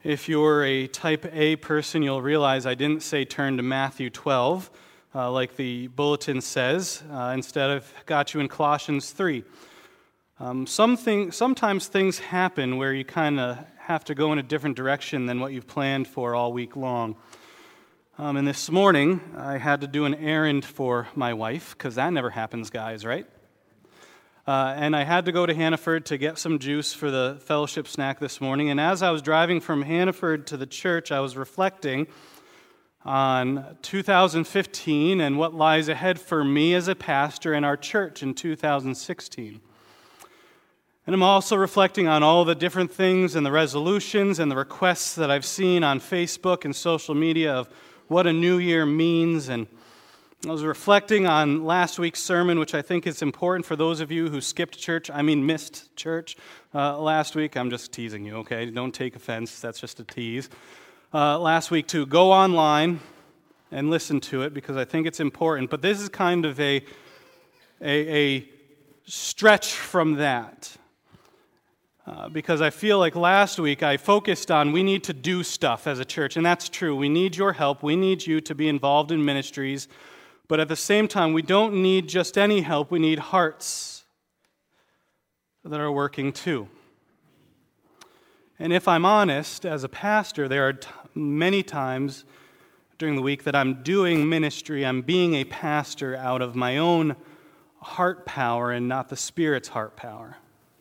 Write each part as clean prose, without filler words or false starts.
If you're a type A person, you'll realize I didn't say turn to Matthew 12, like the bulletin says. Instead, I've got you in Colossians 3. Sometimes things happen where you kind of have to go in a different direction than what you've planned for all week long. And this morning, I had to do an errand for my wife, because that never happens, guys, right? And I had to go to Hannaford to get some juice for the fellowship snack this morning. And as I was driving from Hannaford to the church, I was reflecting on 2015 and what lies ahead for me as a pastor in our church in 2016. And I'm also reflecting on all the different things and the resolutions and the requests that I've seen on Facebook and social media of what a new year means. And I was reflecting on last week's sermon, which I think is important for those of you who missed church last week. I'm just teasing you, okay? Don't take offense. That's just a tease. Last week, to go online and listen to it, because I think it's important. But this is kind of a stretch from that. Because I feel like last week I focused on we need to do stuff as a church, and that's true. We need your help. We need you to be involved in ministries. But at the same time, we don't need just any help. We need hearts that are working too. And if I'm honest, as a pastor, there are many times during the week that I'm doing ministry, I'm being a pastor out of my own heart power and not the Spirit's heart power.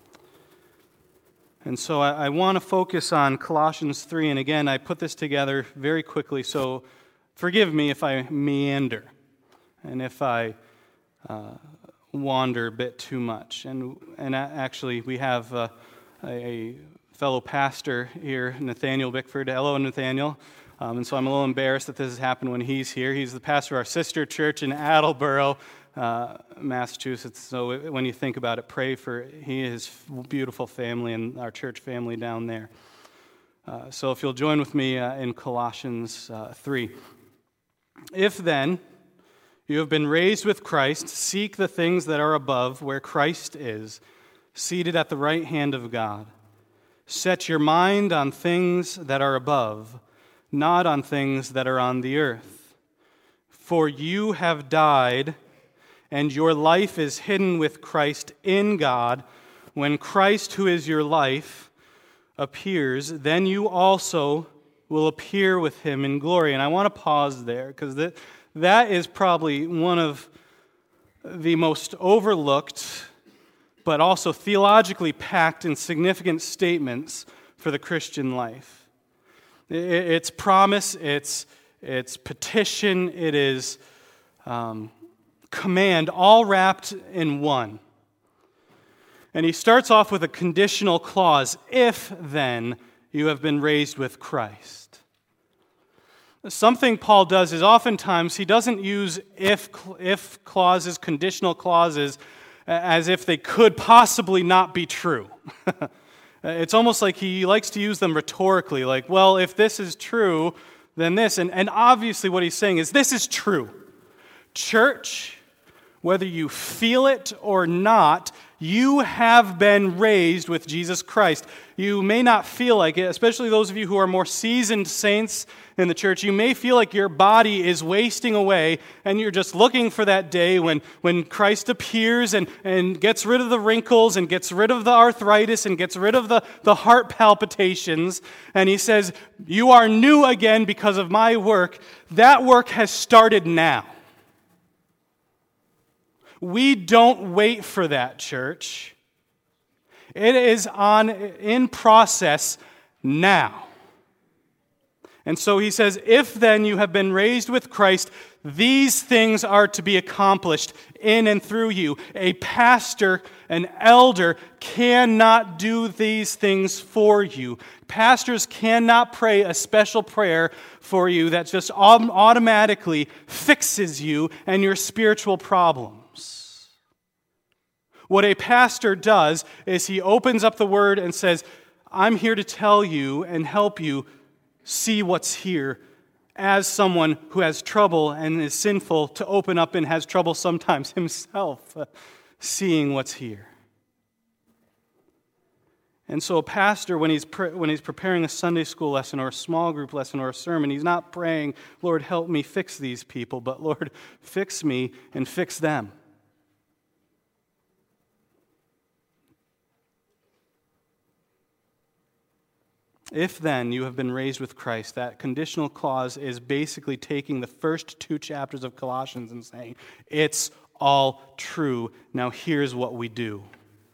And so I want to focus on Colossians 3. And again, I put this together very quickly, so forgive me if I meander. And if I wander a bit too much. And actually, we have a fellow pastor here, Nathaniel Bickford. Hello, Nathaniel. And so I'm a little embarrassed that this has happened when he's here. He's the pastor of our sister church in Attleboro, Massachusetts. So when you think about it, pray for he and his beautiful family and our church family down there. So if you'll join with me in Colossians 3. If then you have been raised with Christ, seek the things that are above, where Christ is, seated at the right hand of God. Set your mind on things that are above, not on things that are on the earth. For you have died, and your life is hidden with Christ in God. When Christ, who is your life, appears, then you also will appear with him in glory. And I want to pause there, because that is probably one of the most overlooked, but also theologically packed and significant statements for the Christian life. It's promise, it's petition, it is command, all wrapped in one. And he starts off with a conditional clause, if then you have been raised with Christ. Something Paul does is oftentimes he doesn't use if clauses, conditional clauses, as if they could possibly not be true. It's almost like he likes to use them rhetorically, like, well, if this is true, then this. And obviously what he's saying is this is true. Church, whether you feel it or not, you have been raised with Jesus Christ. You may not feel like it, especially those of you who are more seasoned saints in the church. You may feel like your body is wasting away and you're just looking for that day when Christ appears and gets rid of the wrinkles and gets rid of the arthritis and gets rid of the heart palpitations. And he says, you are new again because of my work. That work has started now. We don't wait for that, church. It is in process now. And so he says, if then you have been raised with Christ, these things are to be accomplished in and through you. A pastor, an elder, cannot do these things for you. Pastors cannot pray a special prayer for you that just automatically fixes you and your spiritual problems. What a pastor does is he opens up the Word and says, I'm here to tell you and help you see what's here as someone who has trouble and is sinful to open up and has trouble sometimes himself seeing what's here. And so a pastor, when he's preparing a Sunday school lesson or a small group lesson or a sermon, he's not praying, Lord, help me fix these people, but Lord, fix me and fix them. If then you have been raised with Christ, that conditional clause is basically taking the first 2 chapters of Colossians and saying, it's all true. Now here's what we do.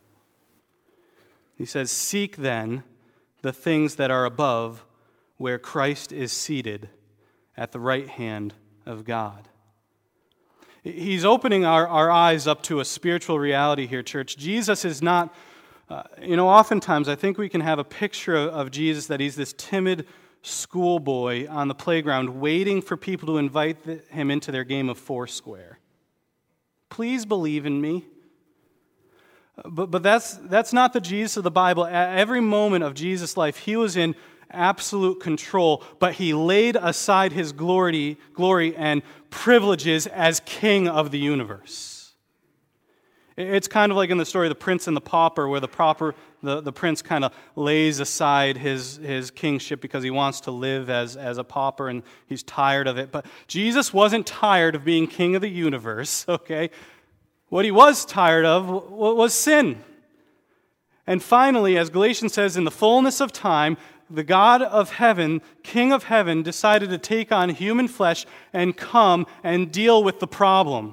He says, seek then the things that are above, where Christ is seated at the right hand of God. He's opening our eyes up to a spiritual reality here, church. Jesus is not, oftentimes I think we can have a picture of Jesus that he's this timid schoolboy on the playground waiting for people to invite him into their game of Foursquare. Please believe in me. But that's not the Jesus of the Bible. At every moment of Jesus' life, he was in absolute control, but he laid aside his glory and privileges as king of the universe. It's kind of like in the story of the Prince and the Pauper, where the prince kind of lays aside his kingship because he wants to live as a pauper and he's tired of it. But Jesus wasn't tired of being king of the universe, okay? What he was tired of was sin. And finally, as Galatians says, in the fullness of time, the God of heaven, King of heaven, decided to take on human flesh and come and deal with the problem.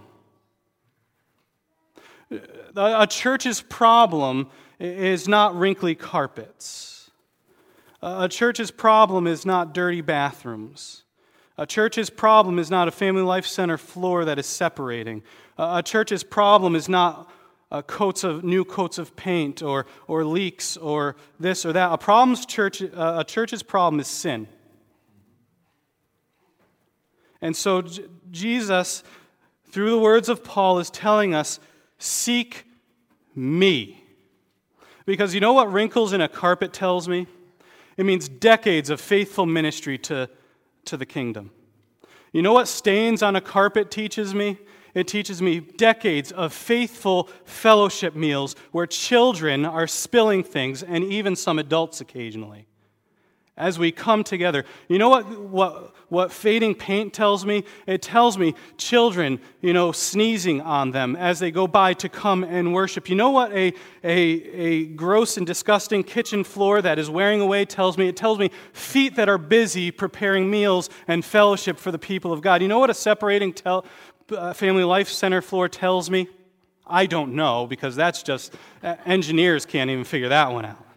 A church's problem is not wrinkly carpets. A church's problem is not dirty bathrooms. A church's problem is not a Family Life Center floor that is separating. A church's problem is not new coats of paint or leaks or this or that. A church's problem is sin. And so Jesus, through the words of Paul, is telling us, seek me. Because you know what wrinkles in a carpet tells me? It means decades of faithful ministry to the kingdom. You know what stains on a carpet teaches me? It teaches me decades of faithful fellowship meals where children are spilling things, and even some adults occasionally. As we come together, you know what fading paint tells me? It tells me children, sneezing on them as they go by to come and worship. You know what a gross and disgusting kitchen floor that is wearing away tells me? It tells me feet that are busy preparing meals and fellowship for the people of God. You know what a separating Family Life Center floor tells me? I don't know, because that's just, engineers can't even figure that one out.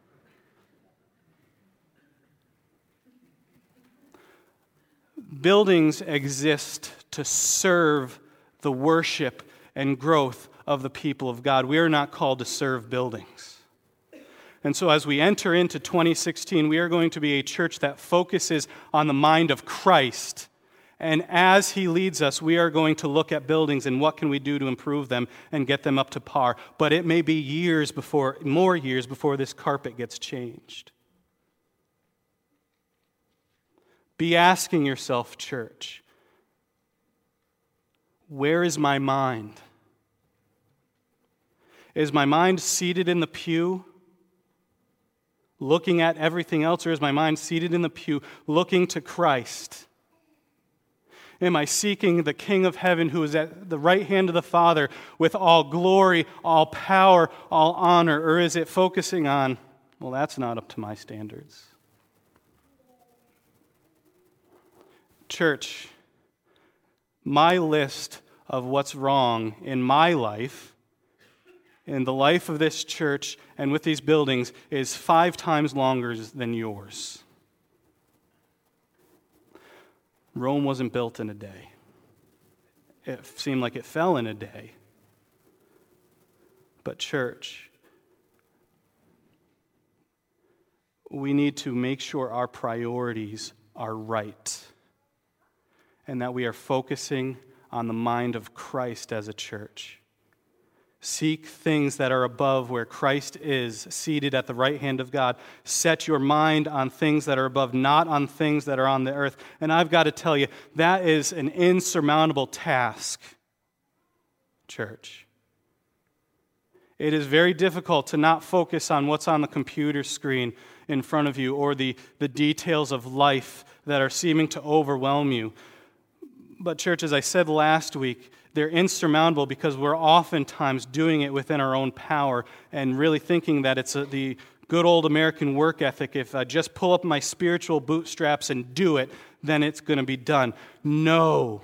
Buildings exist to serve the worship and growth of the people of God. We are not called to serve buildings. And so as we enter into 2016, we are going to be a church that focuses on the mind of Christ. And as he leads us, we are going to look at buildings and what can we do to improve them and get them up to par. But it may be more years before this carpet gets changed. Be asking yourself, church, where is my mind? Is my mind seated in the pew, looking at everything else, or is my mind seated in the pew, looking to Christ? Am I seeking the King of heaven who is at the right hand of the Father with all glory, all power, all honor? Or is it focusing on, well, that's not up to my standards? Church, my list of what's wrong in my life, in the life of this church, and with these buildings is 5 times longer than yours. Rome wasn't built in a day. It seemed like it fell in a day. But church, we need to make sure our priorities are right and that we are focusing on the mind of Christ as a church. Seek things that are above where Christ is, seated at the right hand of God. Set your mind on things that are above, not on things that are on the earth. And I've got to tell you, that is an insurmountable task, church. It is very difficult to not focus on what's on the computer screen in front of you or the details of life that are seeming to overwhelm you. But church, as I said last week, they're insurmountable because we're oftentimes doing it within our own power and really thinking that it's the good old American work ethic. If I just pull up my spiritual bootstraps and do it, then it's going to be done. No.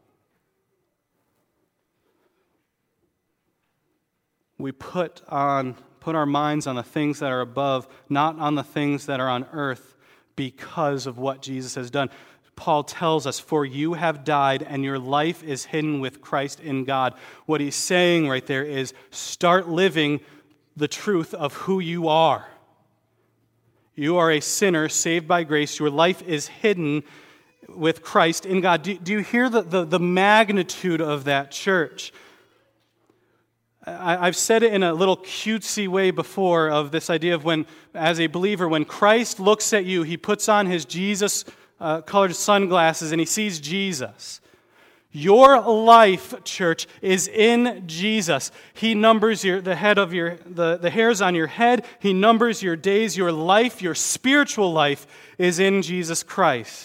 We put our minds on the things that are above, not on the things that are on earth, because of what Jesus has done. Paul tells us, "For you have died, and your life is hidden with Christ in God." What he's saying right there is, start living the truth of who you are. You are a sinner saved by grace. Your life is hidden with Christ in God. Do you hear the magnitude of that, church? I've said it in a little cutesy way before of this idea of when, as a believer, when Christ looks at you, he puts on his Jesus-colored sunglasses and he sees Jesus. Your life, church, is in Jesus. He numbers the hairs on your head. He numbers your days. Your life, your spiritual life, is in Jesus Christ.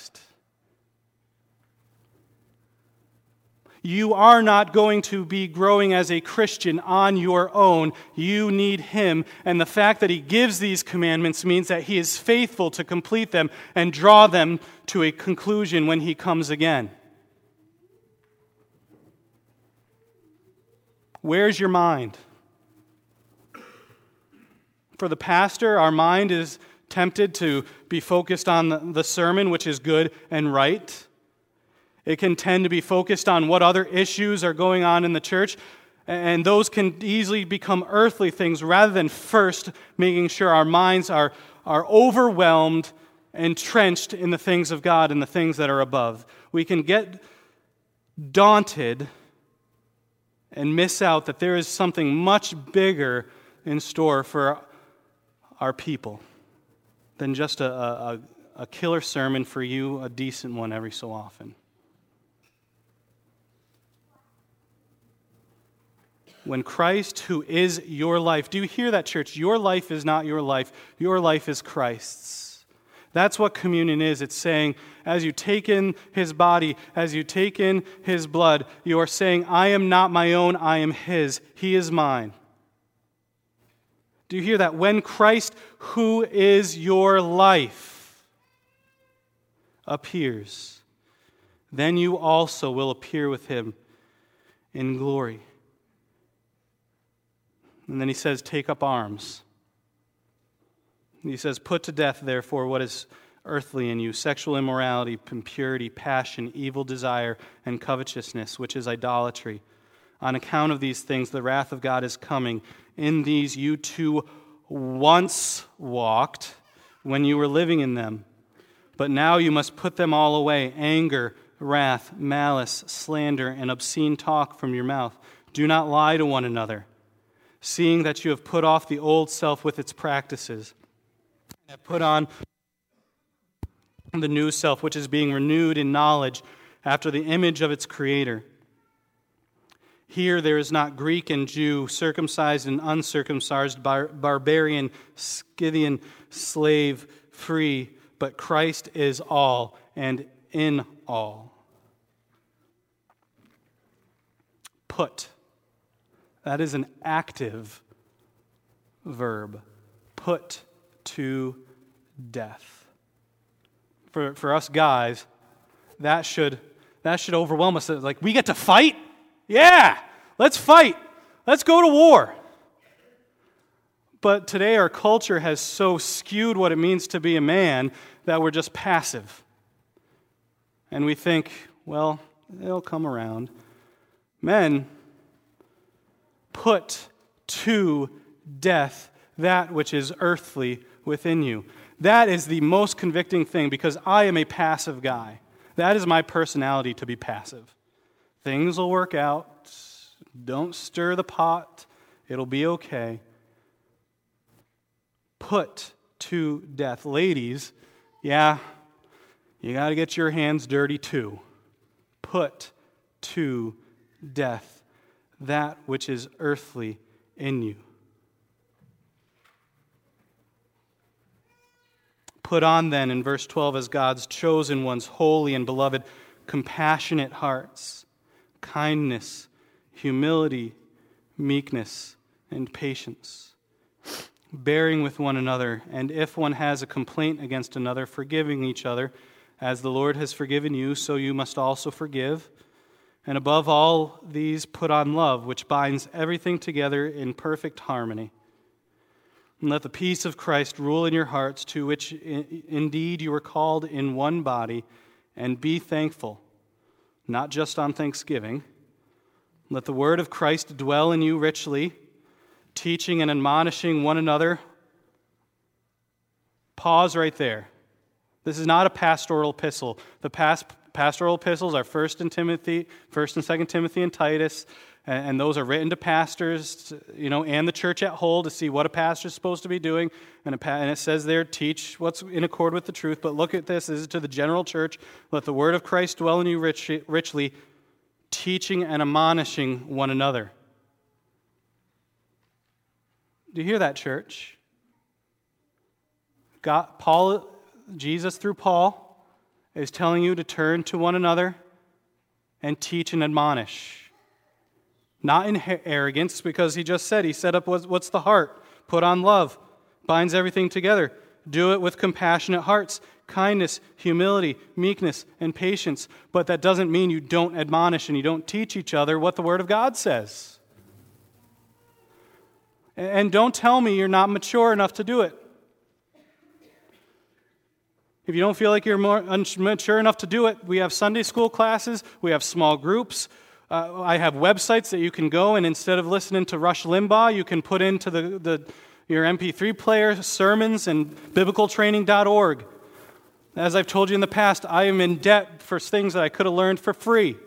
You are not going to be growing as a Christian on your own. You need Him. And the fact that He gives these commandments means that He is faithful to complete them and draw them to a conclusion when He comes again. Where's your mind? For the pastor, our mind is tempted to be focused on the sermon, which is good and right. It can tend to be focused on what other issues are going on in the church, and those can easily become earthly things rather than first making sure our minds are overwhelmed, entrenched in the things of God and the things that are above. We can get daunted and miss out that there is something much bigger in store for our people than just a killer sermon for you, a decent one every so often. When Christ, who is your life, do you hear that, church? Your life is not your life. Your life is Christ's. That's what communion is. It's saying, as you take in His body, as you take in His blood, you are saying, I am not my own, I am His. He is mine. Do you hear that? When Christ, who is your life, appears, then you also will appear with Him in glory. And then he says, take up arms. He says, put to death, therefore, what is earthly in you, sexual immorality, impurity, passion, evil desire, and covetousness, which is idolatry. On account of these things, the wrath of God is coming. In these you too once walked when you were living in them. But now you must put them all away, anger, wrath, malice, slander, and obscene talk from your mouth. Do not lie to one another, seeing that you have put off the old self with its practices, and have put on the new self, which is being renewed in knowledge after the image of its Creator. Here there is not Greek and Jew, circumcised and uncircumcised, barbarian, Scythian, slave, free, but Christ is all and in all. Put. That is an active verb. Put to death. For us guys, that should overwhelm us. Like, we get to fight? Yeah, let's fight. Let's go to war. But today our culture has so skewed what it means to be a man that we're just passive. And we think, well, it'll come around. Men, put to death that which is earthly within you. That is the most convicting thing, because I am a passive guy. That is my personality, to be passive. Things will work out. Don't stir the pot. It'll be okay. Put to death. Ladies, yeah, you got to get your hands dirty too. Put to death that which is earthly in you. Put on then, in verse 12, as God's chosen ones, holy and beloved, compassionate hearts, kindness, humility, meekness, and patience, bearing with one another, and if one has a complaint against another, forgiving each other. As the Lord has forgiven you, so you must also forgive. And above all these, put on love, which binds everything together in perfect harmony. And let the peace of Christ rule in your hearts, to which indeed you were called in one body, and be thankful, not just on Thanksgiving. Let the word of Christ dwell in you richly, teaching and admonishing one another. Pause right there. This is not a pastoral epistle. The pastoral epistles are 1st and 2nd Timothy and Titus, and those are written to pastors, and the church at whole to see what a pastor is supposed to be doing. And it says there, teach what's in accord with the truth. But look at this. This is to the general church. Let the word of Christ dwell in you richly, teaching and admonishing one another. Do you hear that, church? Jesus through Paul is telling you to turn to one another and teach and admonish. Not in arrogance, because he set up what's the heart. Put on love, binds everything together. Do it with compassionate hearts, kindness, humility, meekness, and patience. But that doesn't mean you don't admonish and you don't teach each other what the Word of God says. And don't tell me you're not mature enough to do it. If you don't feel like you're mature enough to do it, we have Sunday school classes, we have small groups. I have websites that you can go, and instead of listening to Rush Limbaugh, you can put into your MP3 player sermons and biblicaltraining.org. As I've told you in the past, I am in debt for things that I could have learned for free.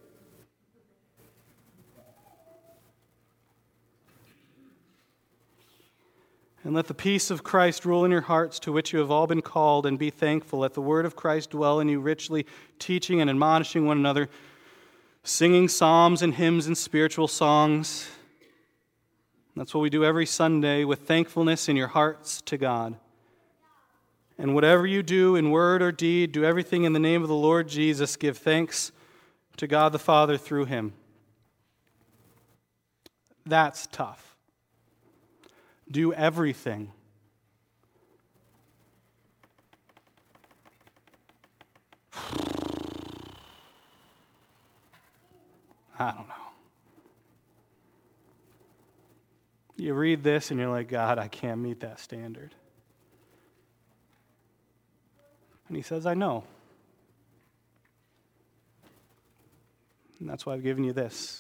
And let the peace of Christ rule in your hearts, to which you have all been called, and be thankful. Let the word of Christ dwell in you richly, teaching and admonishing one another, singing psalms and hymns and spiritual songs. That's what we do every Sunday, with thankfulness in your hearts to God. And whatever you do in word or deed, do everything in the name of the Lord Jesus. Give thanks to God the Father through him. That's tough. Do everything. I don't know. You read this and you're like, God, I can't meet that standard. And he says, I know. And that's why I've given you this.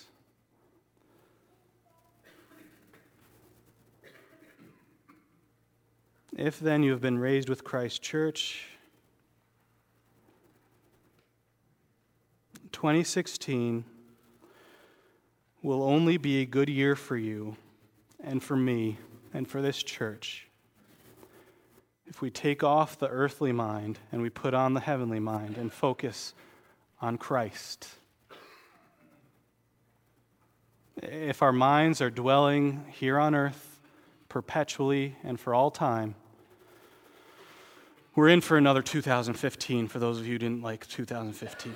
If then you have been raised with Christ, church, 2016 will only be a good year for you and for me and for this church if we take off the earthly mind and we put on the heavenly mind and focus on Christ. If our minds are dwelling here on earth perpetually and for all time, we're in for another 2015, for those of you who didn't like 2015.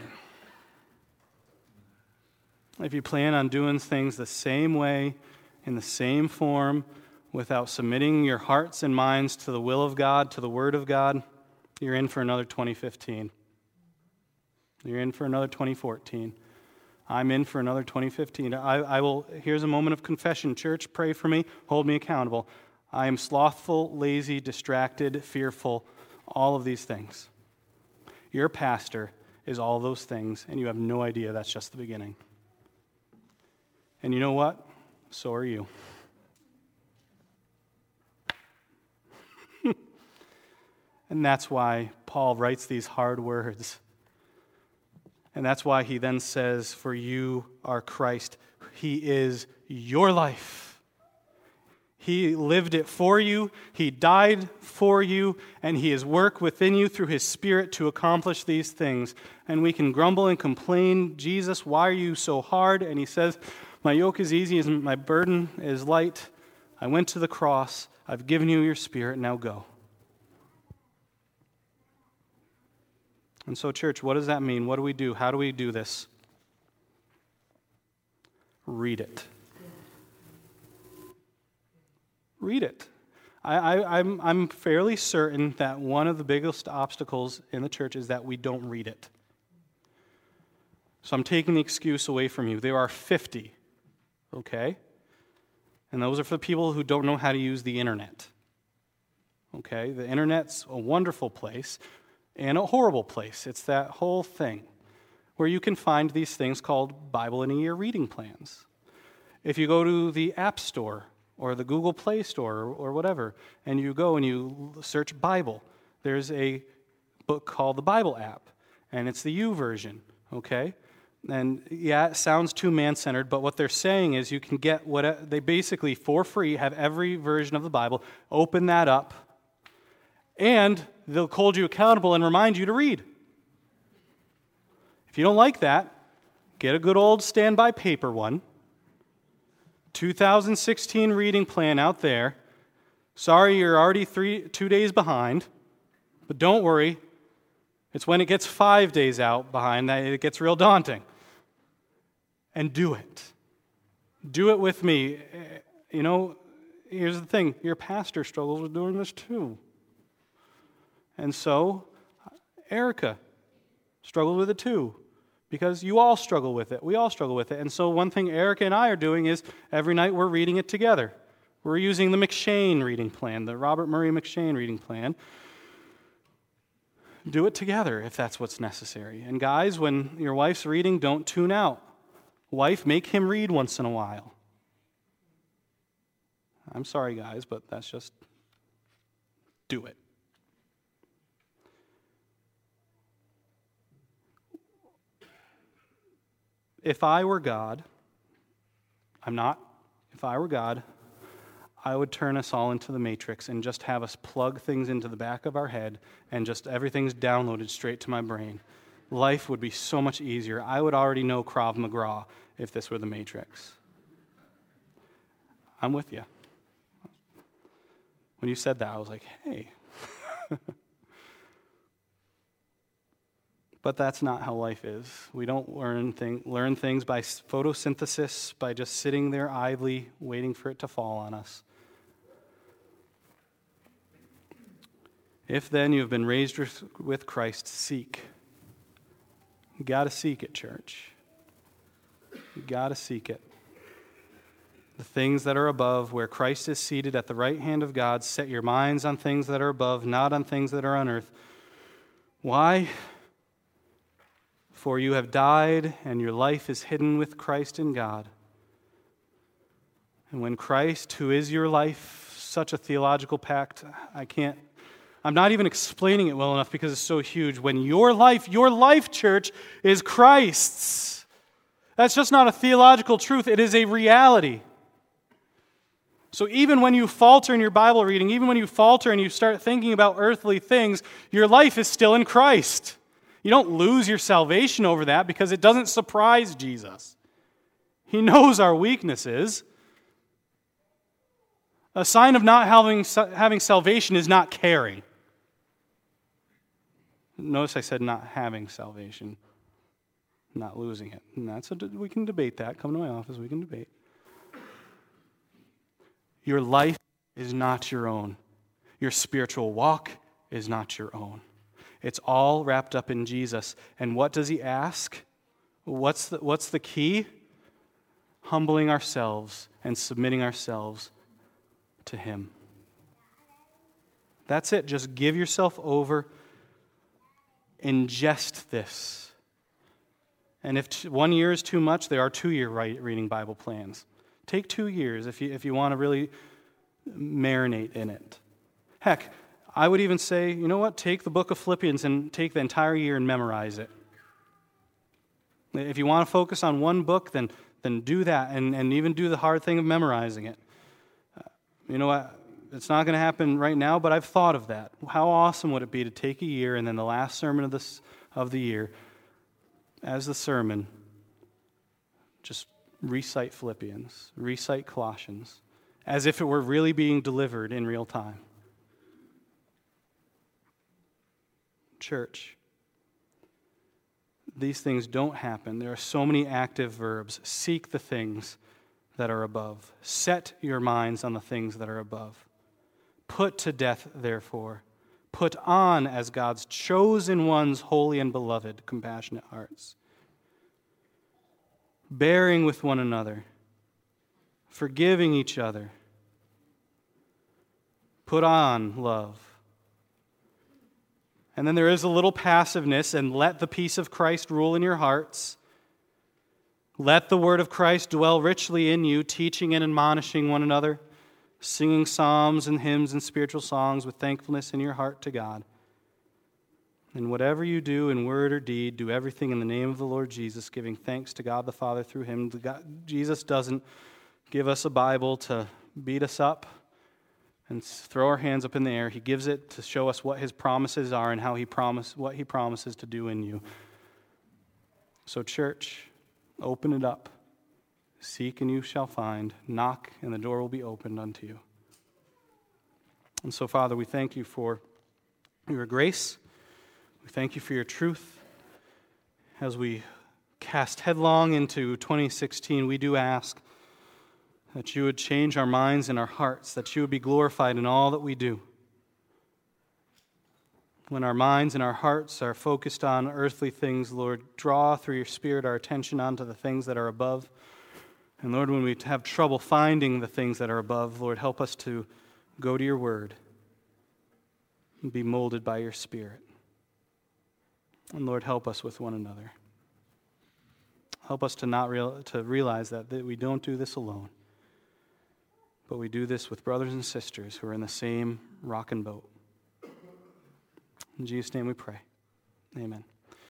If you plan on doing things the same way, in the same form, without submitting your hearts and minds to the will of God, to the Word of God, you're in for another 2015. You're in for another 2014. I'm in for another 2015. Here's a moment of confession. Church, pray for me. Hold me accountable. I am slothful, lazy, distracted, fearful, all of these things. Your pastor is all those things, and you have no idea that's just the beginning. And you know what? So are you. And that's why Paul writes these hard words. And that's why he then says, for you are Christ. He is your life. He lived it for you, he died for you, and he is work within you through his Spirit to accomplish these things. And we can grumble and complain, Jesus, why are you so hard? And he says, my yoke is easy, and my burden is light. I went to the cross, I've given you your Spirit, now go. And so, church, what does that mean? What do we do? How do we do this? Read it. Read it. I'm fairly certain that one of the biggest obstacles in the church is that we don't read it. So I'm taking the excuse away from you. There are 50, okay? And those are for the people who don't know how to use the internet. Okay? The internet's a wonderful place and a horrible place. It's that whole thing where you can find these things called Bible in a Year reading plans. If you go to the App Store or the Google Play Store or whatever, and you go and you search Bible, there's a book called the Bible app, and it's the U version, okay? And yeah, it sounds too man-centered, but what they're saying is you can get what they basically, for free, have every version of the Bible, open that up, and they'll hold you accountable and remind you to read. If you don't like that, get a good old standby paper one. 2016 reading plan out there. Sorry, you're already 2 days behind, but don't worry. It's when it gets 5 days out behind that it gets real daunting. And do it. Do it with me. You know, here's the thing. Your pastor struggles with doing this too. And so, Erica struggled with it too. Because you all struggle with it. We all struggle with it. And so one thing Erica and I are doing is every night we're reading it together. We're using the McShane reading plan, the Robert Murray McShane reading plan. Do it together if that's what's necessary. And guys, when your wife's reading, don't tune out. Wife, make him read once in a while. I'm sorry, guys, but that's just, do it. If I were God, I'm not. If I were God, I would turn us all into the Matrix and just have us plug things into the back of our head and just everything's downloaded straight to my brain. Life would be so much easier. I would already know Krav Maga if this were the Matrix. I'm with you. When you said that, I was like, hey. But that's not how life is. We don't learn things by photosynthesis, by just sitting there idly waiting for it to fall on us. If then you have been raised with Christ, seek. You got to seek it, church. You got to seek it. The things that are above, where Christ is seated at the right hand of God, set your minds on things that are above, not on things that are on earth. Why? For you have died, and your life is hidden with Christ in God. And when Christ, who is your life, such a theological pact, I'm not even explaining it well enough because it's so huge. When your life, church, is Christ's. That's just not a theological truth, it is a reality. So even when you falter in your Bible reading, even when you falter and you start thinking about earthly things, your life is still in Christ. You don't lose your salvation over that because it doesn't surprise Jesus. He knows our weaknesses. A sign of not having salvation is not caring. Notice I said not having salvation, not losing it. And we can debate that. Come to my office, we can debate. Your life is not your own. Your spiritual walk is not your own. It's all wrapped up in Jesus. And what does he ask? What's the key? Humbling ourselves and submitting ourselves to him. That's it. Just give yourself over. Ingest this. And if 1 year is too much, there are 2-year reading Bible plans. Take 2 years if you want to really marinate in it. Heck, I would even say, you know what? Take the book of Philippians and take the entire year and memorize it. If you want to focus on one book, then do that and even do the hard thing of memorizing it. You know what? It's not going to happen right now, but I've thought of that. How awesome would it be to take a year and then the last sermon of the year, as the sermon, just recite Philippians, recite Colossians, as if it were really being delivered in real time. Church, these things don't happen. There are so many active verbs. Seek the things that are above. Set your minds on the things that are above. Put to death, therefore. Put on as God's chosen ones, holy and beloved, compassionate hearts. Bearing with one another. Forgiving each other. Put on love. And then there is a little passiveness, and let the peace of Christ rule in your hearts. Let the word of Christ dwell richly in you, teaching and admonishing one another, singing psalms and hymns and spiritual songs with thankfulness in your heart to God. And whatever you do in word or deed, do everything in the name of the Lord Jesus, giving thanks to God the Father through him. Jesus doesn't give us a Bible to beat us up and throw our hands up in the air. He gives it to show us what his promises are and what he promises to do in you. So church, open it up. Seek and you shall find. Knock and the door will be opened unto you. And so, Father, we thank you for your grace. We thank you for your truth. As we cast headlong into 2016, we do ask that you would change our minds and our hearts, that you would be glorified in all that we do. When our minds and our hearts are focused on earthly things, Lord, draw through your Spirit our attention onto the things that are above. And Lord, when we have trouble finding the things that are above, Lord, help us to go to your word and be molded by your Spirit. And Lord, help us with one another. Help us to realize that we don't do this alone, but we do this with brothers and sisters who are in the same rocking boat. In Jesus' name we pray. Amen.